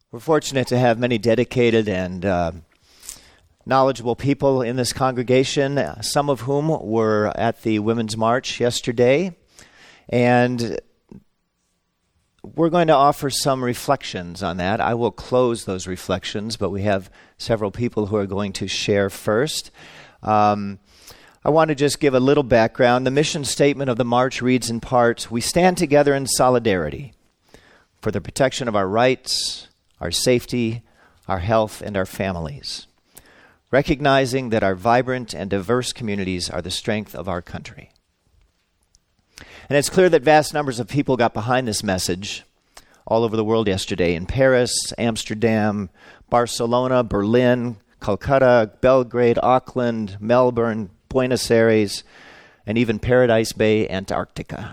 We're fortunate to have many dedicated and knowledgeable people in this congregation, some of whom were at the Women's March yesterday. And we're going to offer some reflections on that. I will close those reflections, but we have several people who are going to share first. I want to just give a little background. The mission statement of the March reads in part, "We stand together in solidarity for the protection of our rights, our safety, our health, and our families, recognizing that our vibrant and diverse communities are the strength of our country." And it's clear that vast numbers of people got behind this message all over the world yesterday, in Paris, Amsterdam, Barcelona, Berlin, Calcutta, Belgrade, Auckland, Melbourne, Buenos Aires, and even Paradise Bay, Antarctica.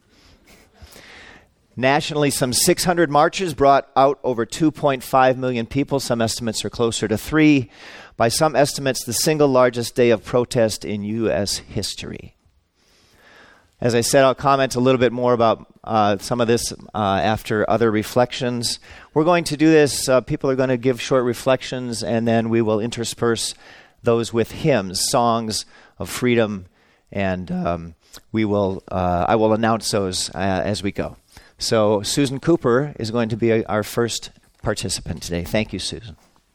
Nationally, some 600 marches brought out over 2.5 million people. Some estimates are closer to 3. By some estimates, the single largest day of protest in U.S. history. As I said, I'll comment a little bit more about some of this after other reflections. We're going to do this. People are going to give short reflections, and then we will intersperse those with hymns, songs of freedom, and I will announce those as we go. So Susan Cooper is going to be our first participant today. Thank you, Susan.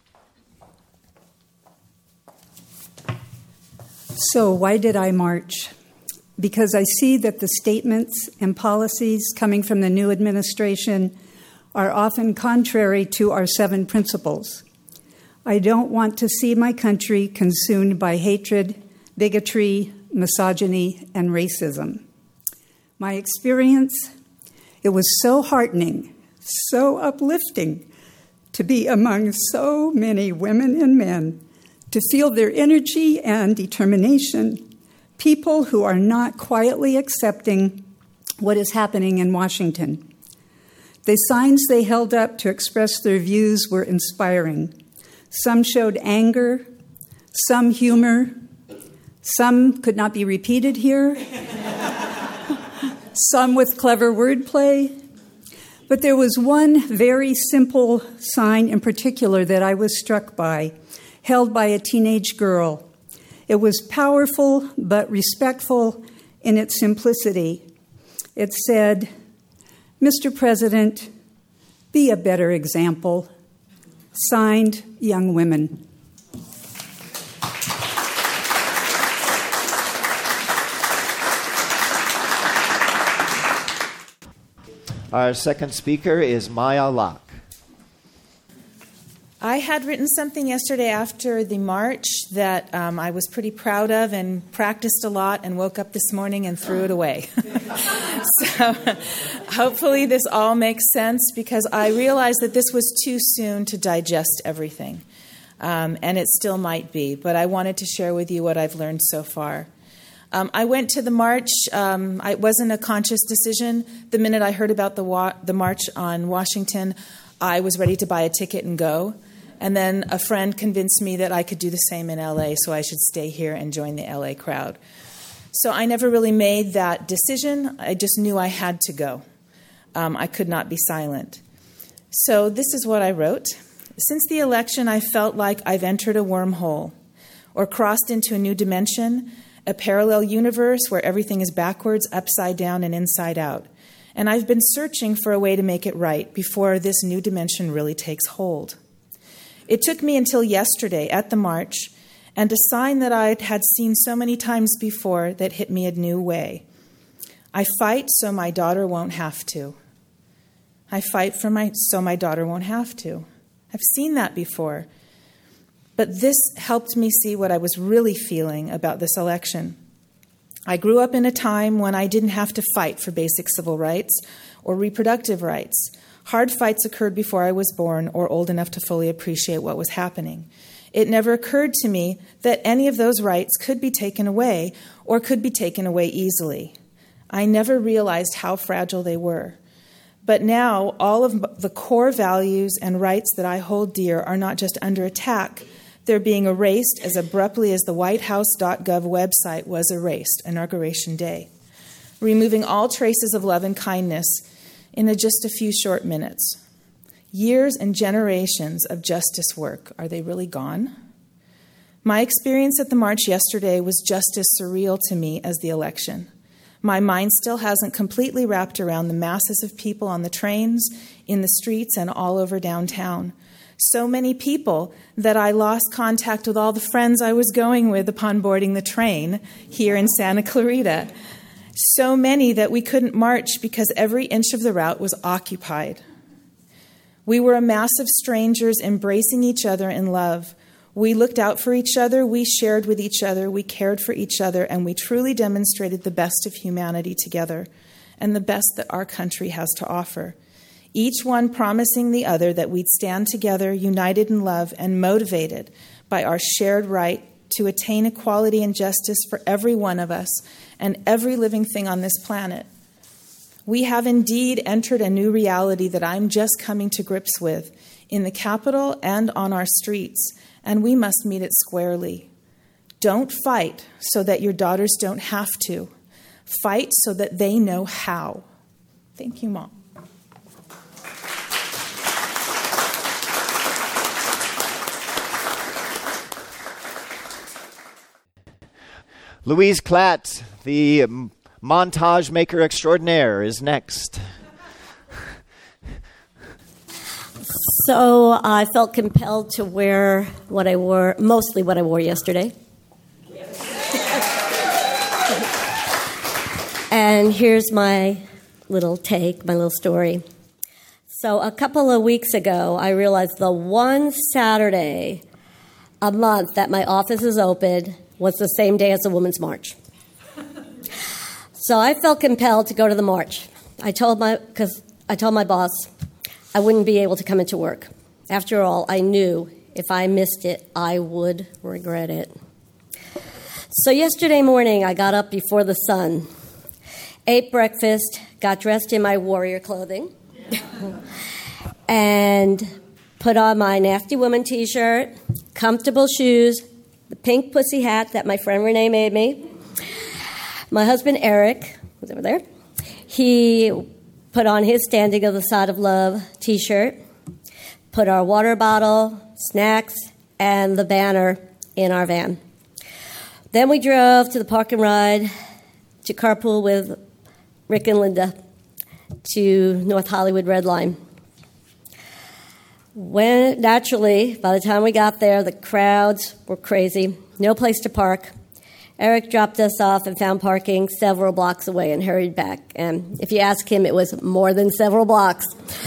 So why did I march? Because I see that the statements and policies coming from the new administration are often contrary to our 7 principles. I don't want to see my country consumed by hatred, bigotry, misogyny, and racism. My experience, it was so heartening, so uplifting to be among so many women and men, to feel their energy and determination, people who are not quietly accepting what is happening in Washington. The signs they held up to express their views were inspiring. Some showed anger, some humor, some could not be repeated here, some with clever wordplay. But there was one very simple sign in particular that I was struck by, held by a teenage girl. It was powerful but respectful in its simplicity. It said, "Mr. President, be a better example." Signed, Young Women. Our second speaker is Maya Locke. I had written something yesterday after the march that I was pretty proud of and practiced a lot and woke up this morning and threw it away. So hopefully this all makes sense, because I realized that this was too soon to digest everything. And it still might be, but I wanted to share with you what I've learned so far. I went to the march. It wasn't a conscious decision. The minute I heard about the march on Washington, I was ready to buy a ticket and go. And then a friend convinced me that I could do the same in L.A., so I should stay here and join the L.A. crowd. So I never really made that decision. I just knew I had to go. I could not be silent. So this is what I wrote. Since the election, I felt like I've entered a wormhole or crossed into a new dimension, a parallel universe where everything is backwards, upside down, and inside out. And I've been searching for a way to make it right before this new dimension really takes hold. It took me until yesterday at the march and a sign that I had seen so many times before that hit me a new way. I fight so my daughter won't have to. I fight so my daughter won't have to. I've seen that before. But this helped me see what I was really feeling about this election. I grew up in a time when I didn't have to fight for basic civil rights or reproductive rights. Hard fights occurred before I was born or old enough to fully appreciate what was happening. It never occurred to me that any of those rights could be taken away or could be taken away easily. I never realized how fragile they were. But now all of the core values and rights that I hold dear are not just under attack, they're being erased as abruptly as the whitehouse.gov website was erased, Inauguration Day, removing all traces of love and kindness in just a few short minutes. Years and generations of justice work, are they really gone? My experience at the march yesterday was just as surreal to me as the election. My mind still hasn't completely wrapped around the masses of people on the trains, in the streets, and all over downtown. So many people that I lost contact with all the friends I was going with upon boarding the train here in Santa Clarita. So many that we couldn't march because every inch of the route was occupied. We were a mass of strangers embracing each other in love. We looked out for each other, we shared with each other, we cared for each other, and we truly demonstrated the best of humanity together and the best that our country has to offer. Each one promising the other that we'd stand together, united in love and motivated by our shared right to attain equality and justice for every one of us and every living thing on this planet. We have indeed entered a new reality that I'm just coming to grips with in the Capitol and on our streets, and we must meet it squarely. Don't fight so that your daughters don't have to. Fight so that they know how. Thank you, Mom. Louise Klatt, the montage maker extraordinaire, is next. So I felt compelled to wear what I wore, mostly what I wore yesterday. And here's my little take, my little story. So a couple of weeks ago, I realized the one Saturday a month that my office is open was the same day as the Women's March. So I felt compelled to go to the march. I told my boss I wouldn't be able to come into work. After all, I knew if I missed it, I would regret it. So yesterday morning, I got up before the sun, ate breakfast, got dressed in my warrior clothing, and put on my Nasty Woman t-shirt, comfortable shoes, the pink pussy hat that my friend Renee made me. My husband Eric was over there. He put on his Standing on the Side of Love t-shirt, put our water bottle, snacks, and the banner in our van. Then we drove to the park and ride to carpool with Rick and Linda to North Hollywood Red Line. When, naturally, by the time we got there, the crowds were crazy. No place to park. Eric dropped us off and found parking several blocks away and hurried back. And if you ask him, it was more than several blocks.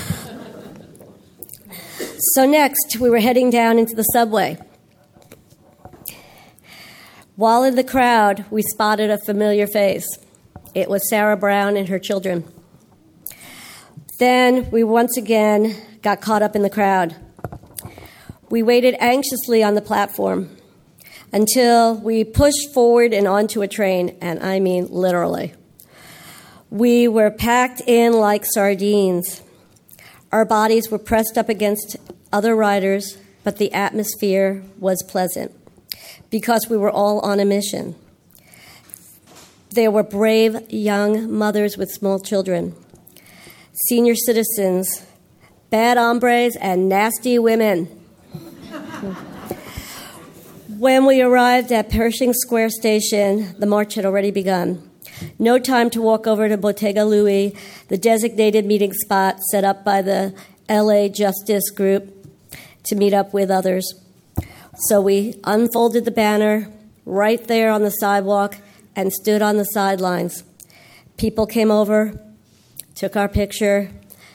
So next, we were heading down into the subway. While in the crowd, we spotted a familiar face. It was Sarah Brown and her children. Then we once again got caught up in the crowd. We waited anxiously on the platform until we pushed forward and onto a train, and I mean literally. We were packed in like sardines. Our bodies were pressed up against other riders, but the atmosphere was pleasant because we were all on a mission. There were brave young mothers with small children, senior citizens, bad hombres, and nasty women. When we arrived at Pershing Square Station, the march had already begun. No time to walk over to Bottega Louie, the designated meeting spot set up by the LA Justice Group to meet up with others. So we unfolded the banner right there on the sidewalk and stood on the sidelines. People came over, took our picture,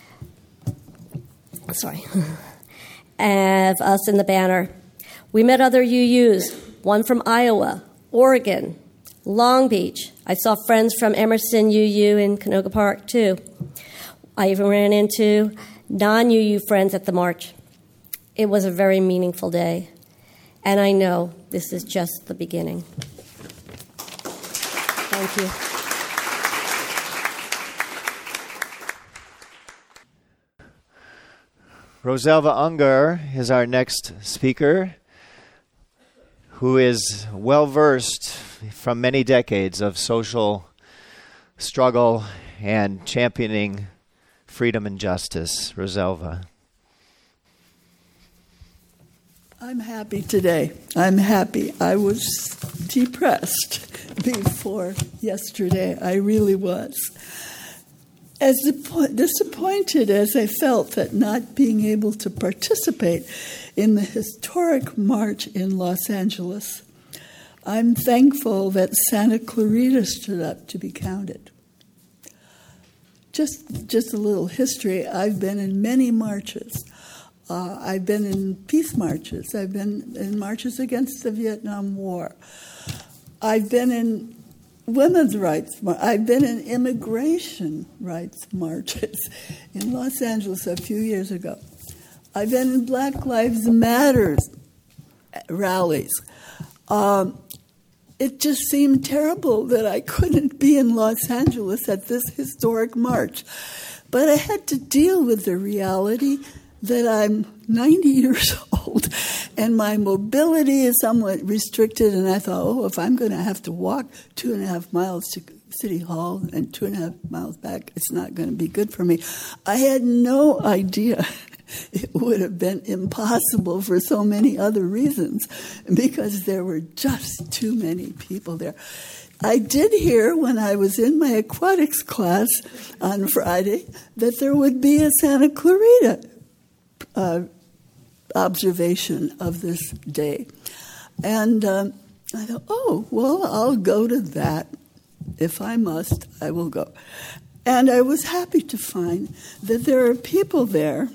of us in the banner. We met other UUs, one from Iowa, Oregon, Long Beach. I saw friends from Emerson UU in Canoga Park, too. I even ran into non-UU friends at the march. It was a very meaningful day, and I know this is just the beginning. Thank you. Roselva Ungar is our next speaker, who is well-versed from many decades of social struggle and championing freedom and justice. Roselva. I'm happy today. I'm happy. I was depressed before yesterday. I really was. As disappointed as I felt at not being able to participate in the historic march in Los Angeles, I'm thankful that Santa Clarita stood up to be counted. Just a little history. I've been in many marches. I've been in peace marches. I've been in marches against the Vietnam War. I've been in women's rights. I've been in immigration rights marches in Los Angeles a few years ago. I've been in Black Lives Matter rallies. It just seemed terrible that I couldn't be in Los Angeles at this historic march. But I had to deal with the reality that I'm 90 years old and my mobility is somewhat restricted, and I thought, if I'm going to have to walk 2.5 miles to City Hall and 2.5 miles back, it's not going to be good for me. I had no idea it would have been impossible for so many other reasons, because there were just too many people there. I did hear when I was in my aquatics class on Friday that there would be a Santa Clarita observation of this day. And I thought, I'll go to that. If I must, I will go. And I was happy to find that there are people there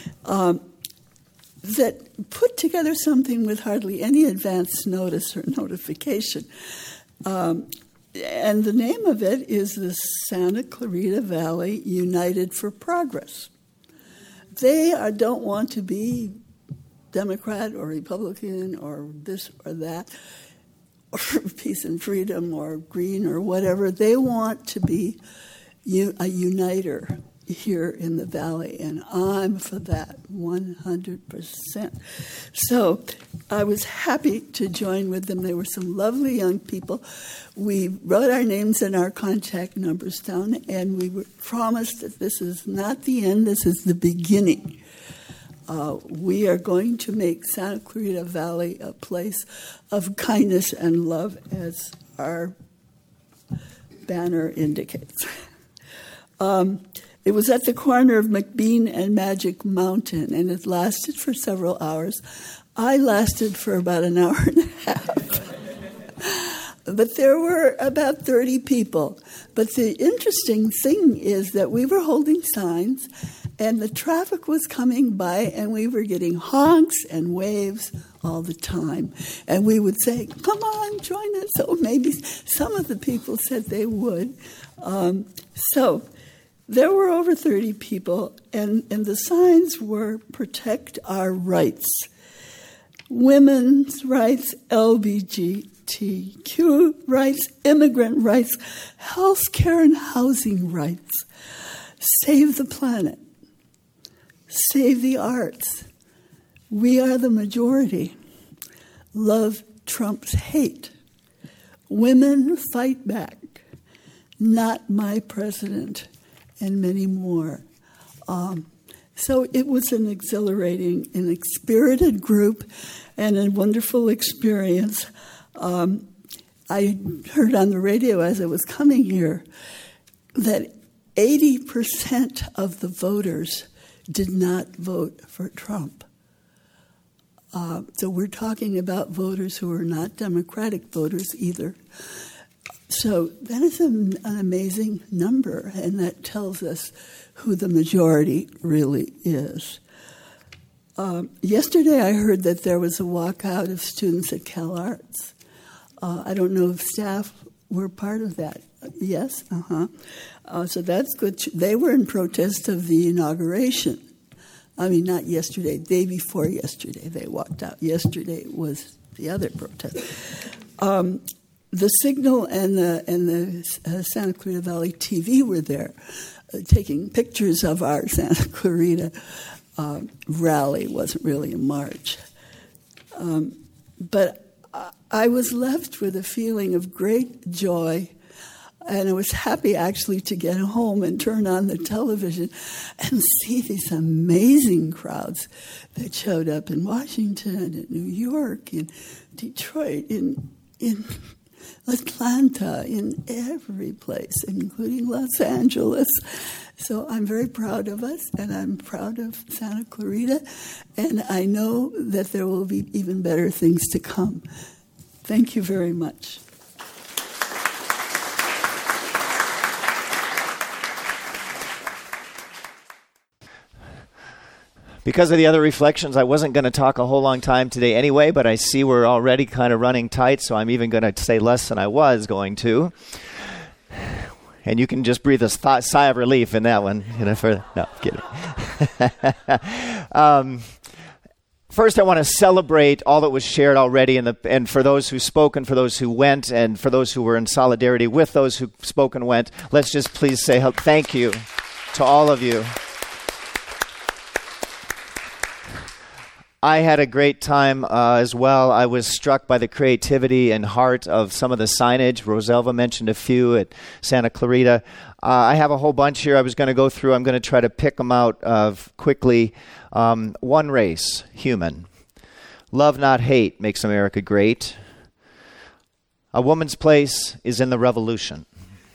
that put together something with hardly any advance notice or notification. And the name of it is the Santa Clarita Valley United for Progress. They don't want to be Democrat or Republican or this or that, or peace and freedom or green or whatever. They want to be a uniter here in the valley, and I'm for that 100%. So I was happy to join with them. They were some lovely young people. We wrote our names and our contact numbers down, and we were promised that this is not the end, this is the beginning. We are going to make Santa Clarita Valley a place of kindness and love, as our banner indicates. It was at the corner of McBean and Magic Mountain, and it lasted for several hours. I lasted for about an hour and a half. But there were about 30 people. But the interesting thing is that we were holding signs, and the traffic was coming by, and we were getting honks and waves all the time. And we would say, come on, join us. So maybe some of the people said they would. So there were over 30 people, and the signs were protect our rights. Women's rights, LGBTQ rights, immigrant rights, health care and housing rights. Save the planet. Save the arts. We are the majority. Love trumps hate. Women fight back. Not my president. And many more. So it was an exhilarating and spirited group and a wonderful experience. I heard on the radio as I was coming here that 80% of the voters did not vote for Trump. So we're talking about voters who are not Democratic voters either. So that is an amazing number, and that tells us who the majority really is. Yesterday I heard that there was a walkout of students at CalArts. I don't know if staff were part of that. Yes? So that's good. They were in protest of the inauguration. I mean, not yesterday, day before yesterday. They walked out. Yesterday was the other protest. The Signal and the Santa Clarita Valley TV were there taking pictures of our Santa Clarita rally. It wasn't really a march. But I was left with a feeling of great joy And I was happy actually to get home and turn on the television and see these amazing crowds that showed up in Washington, in New York, in Detroit, in Atlanta, in every place, including Los Angeles. So I'm very proud of us, and I'm proud of Santa Clarita, and I know that there will be even better things to come. Thank you very much. Because of the other reflections, I wasn't going to talk a whole long time today anyway, but I see we're already kind of running tight, so I'm even going to say less than I was going to. And you can just breathe a sigh of relief in that one. No, kidding. First, I want to celebrate all that was shared already, and for those who spoke and for those who went and for those who were in solidarity with those who spoke and went. Let's just please say thank you to all of you. I had a great time as well. I was struck by the creativity and heart of some of the signage. Roselva mentioned a few at Santa Clarita. I have a whole bunch here I was going to go through. I'm going to try to pick them out quickly. One race, human. Love, not hate, makes America great. A woman's place is in the revolution.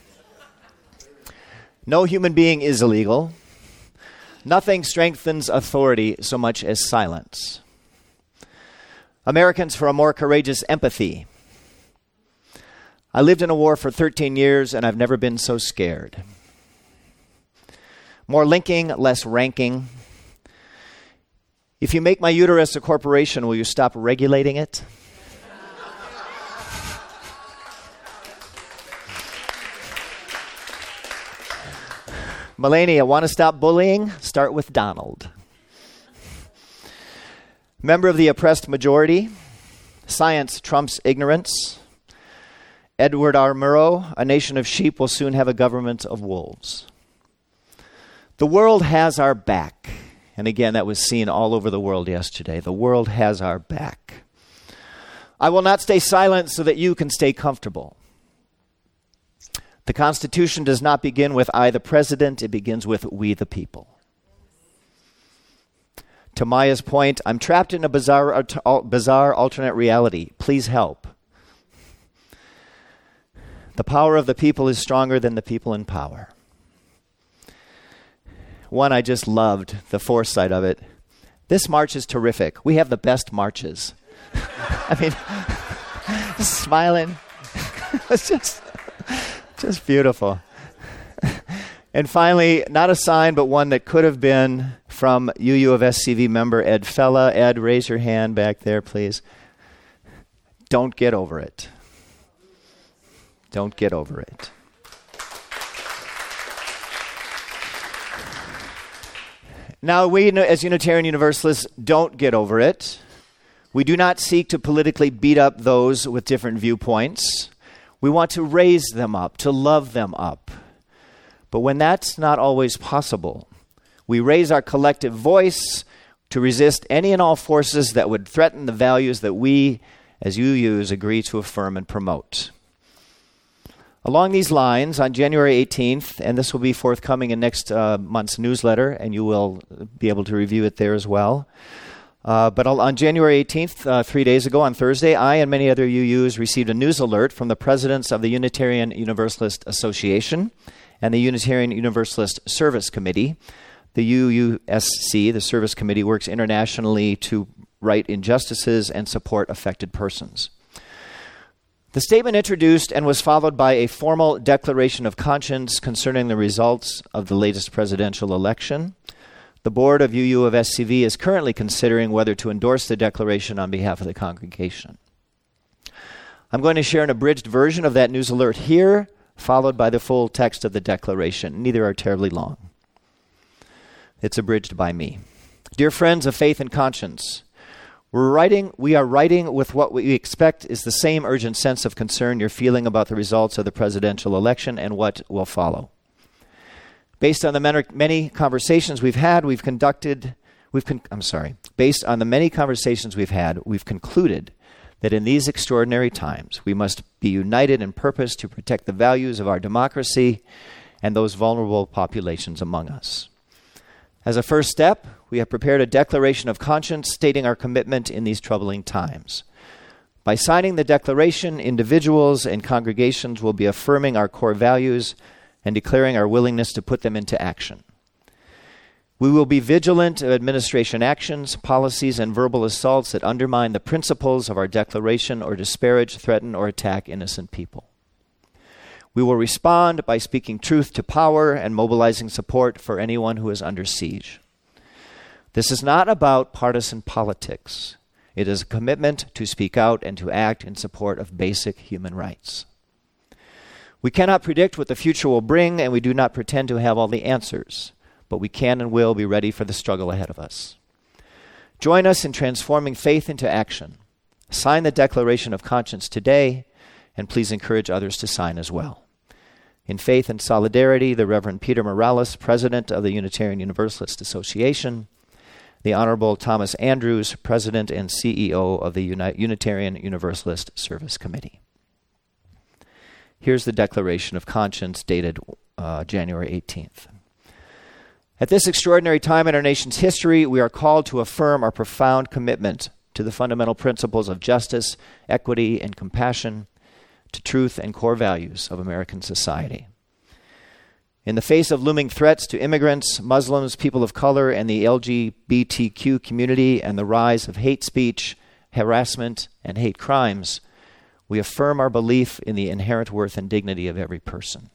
No human being is illegal. Nothing strengthens authority so much as silence. Americans for a more courageous empathy. I lived in a war for 13 years, and I've never been so scared. More linking, less ranking. If you make my uterus a corporation, will you stop regulating it? Melania, want to stop bullying? Start with Donald. Member of the oppressed majority. Science trumps ignorance. Edward R. Murrow, a nation of sheep will soon have a government of wolves. The world has our back. And again, that was seen all over the world yesterday. The world has our back. I will not stay silent so that you can stay comfortable. The Constitution does not begin with I, the President. It begins with we, the people. To Maya's point, I'm trapped in a bizarre alternate reality. Please help. The power of the people is stronger than the people in power. One, I just loved the foresight of it. This march is terrific. We have the best marches. I mean, just smiling. It's just beautiful. And finally, not a sign, but one that could have been from UU of SCV member Ed Fella. Ed, raise your hand back there, please. Don't get over it. Don't get over it. Now, we, as Unitarian Universalists, don't get over it. We do not seek to politically beat up those with different viewpoints. We want to raise them up, to love them up. But when that's not always possible, we raise our collective voice to resist any and all forces that would threaten the values that we, as UUs, agree to affirm and promote. Along these lines, on January 18th, and this will be forthcoming in next month's newsletter, and you will be able to review it there as well. But on January 18th, 3 days ago on Thursday, I and many other UUs received a news alert from the presidents of the Unitarian Universalist Association and the Unitarian Universalist Service Committee. The UUSC, the Service Committee, works internationally to right injustices and support affected persons. The statement introduced and was followed by a formal declaration of conscience concerning the results of the latest presidential election. The board of UU of SCV is currently considering whether to endorse the declaration on behalf of the congregation. I'm going to share an abridged version of that news alert here, followed by the full text of the declaration. Neither are terribly long. It's abridged by me. Dear friends of faith and conscience, we are writing with what we expect is the same urgent sense of concern you're feeling about the results of the presidential election and what will follow. Based on the many conversations we've had, we've concluded that in these extraordinary times we must be united in purpose to protect the values of our democracy and those vulnerable populations among us. As a first step, we have prepared a declaration of conscience stating our commitment in these troubling times. By signing the declaration, individuals and congregations will be affirming our core values and declaring our willingness to put them into action. We will be vigilant of administration actions, policies, and verbal assaults that undermine the principles of our declaration or disparage, threaten, or attack innocent people. We will respond by speaking truth to power and mobilizing support for anyone who is under siege. This is not about partisan politics. It is a commitment to speak out and to act in support of basic human rights. We cannot predict what the future will bring, and we do not pretend to have all the answers, but we can and will be ready for the struggle ahead of us. Join us in transforming faith into action. Sign the Declaration of Conscience today, and please encourage others to sign as well. In faith and solidarity, the Reverend Peter Morales, President of the Unitarian Universalist Association, the Honorable Thomas Andrews, President and CEO of the Unitarian Universalist Service Committee. Here's the Declaration of Conscience dated January 18th. At this extraordinary time in our nation's history, we are called to affirm our profound commitment to the fundamental principles of justice, equity, and compassion, to truth and core values of American society. In the face of looming threats to immigrants, Muslims, people of color, and the LGBTQ community, and the rise of hate speech, harassment, and hate crimes, we affirm our belief in the inherent worth and dignity of every person.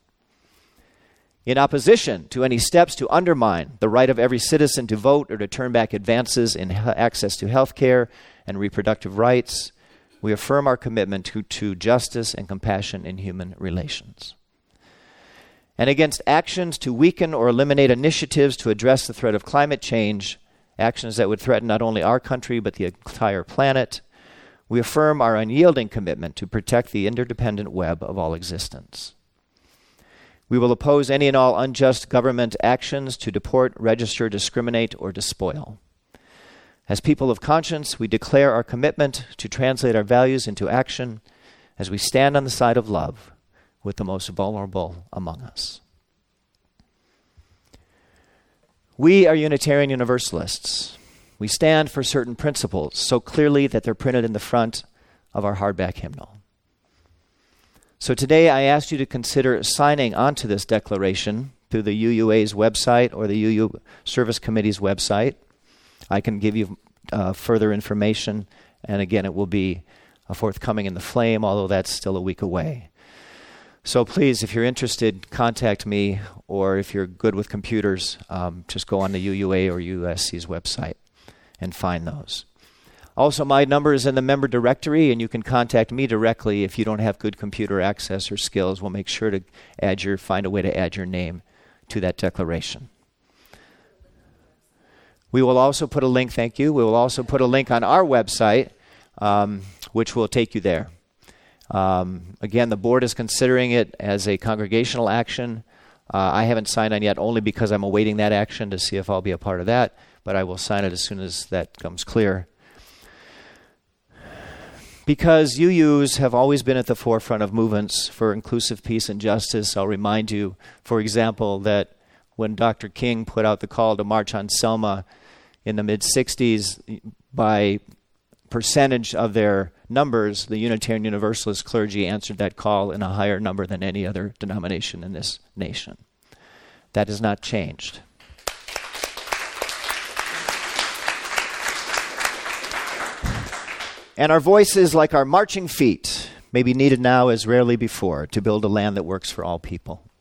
In opposition to any steps to undermine the right of every citizen to vote or to turn back advances in access to health care and reproductive rights, we affirm our commitment to justice and compassion in human relations. And against actions to weaken or eliminate initiatives to address the threat of climate change, actions that would threaten not only our country but the entire planet, we affirm our unyielding commitment to protect the interdependent web of all existence. We will oppose any and all unjust government actions to deport, register, discriminate, or despoil. As people of conscience, we declare our commitment to translate our values into action as we stand on the side of love with the most vulnerable among us. We are Unitarian Universalists. We stand for certain principles so clearly that they're printed in the front of our hardback hymnal. So today I ask you to consider signing onto this declaration through the UUA's website or the UU Service Committee's website. I can give you further information, and again, it will be forthcoming in the Flame, although that's still a week away. So please, if you're interested, contact me, or if you're good with computers, just go on the UUA or USC's website and find those. Also, my number is in the member directory, and you can contact me directly if you don't have good computer access or skills. We'll make sure to find a way to add your name to that declaration. We will also put a link, thank you, we will also put a link on our website, which will take you there. Again, the board is considering it as a congregational action. I haven't signed on yet only because I'm awaiting that action to see if I'll be a part of that, but I will sign it as soon as that comes clear. Because UUs have always been at the forefront of movements for inclusive peace and justice, I'll remind you, for example, that when Dr. King put out the call to march on Selma in the mid-'60s, by percentage of their numbers, the Unitarian Universalist clergy answered that call in a higher number than any other denomination in this nation. That has not changed. And our voices, like our marching feet, may be needed now as rarely before to build a land that works for all people.